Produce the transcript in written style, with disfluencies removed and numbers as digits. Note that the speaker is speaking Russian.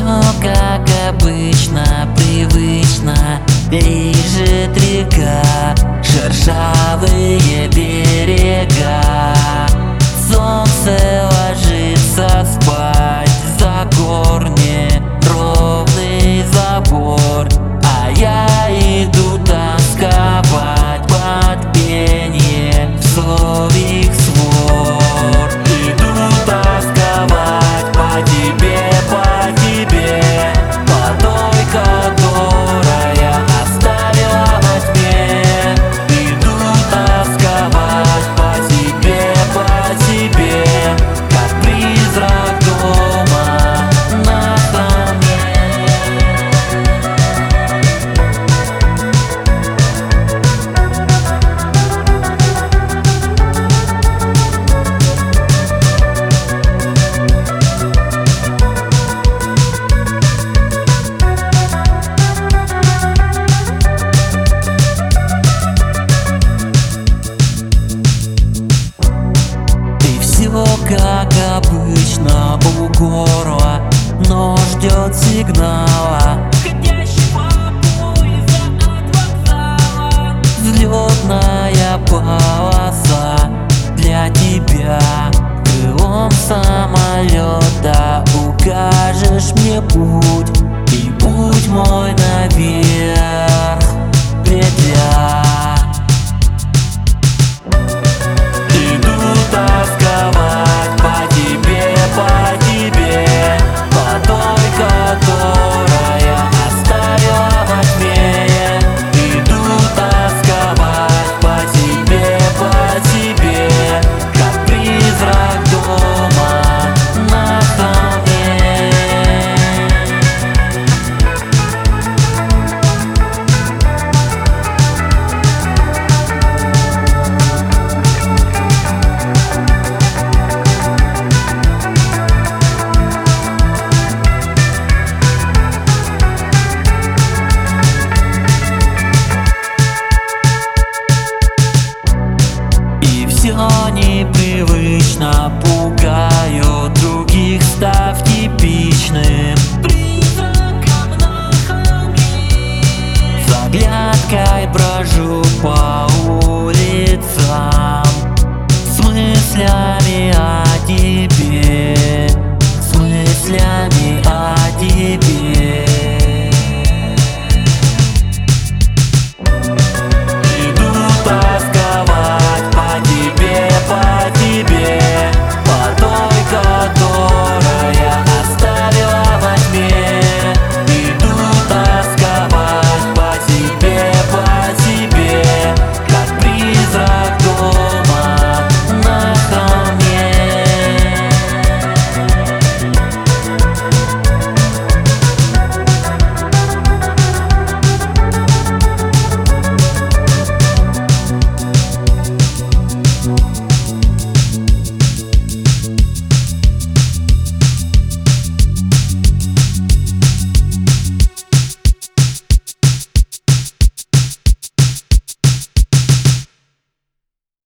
как обычно, привычно. Лежит река, шершавые берега. Солнце ложится спать за корни, ровный забор. А я иду тосковать под пение псовых свор. Иду тосковать по тебе, по той, которая оставила во тьме. Иду тосковать по тебе, как призрак дома на холме. Все как обычно у горла, но ждет сигнала входящего поезда от вокзала. Взлетная полоса для тебя. Крылом самолета укажешь мне путь, и путь мой наверх петля. Все непривычно, пугаю других, став типичным призраком на холме. С оглядкой брожу по улицам, с мыслями о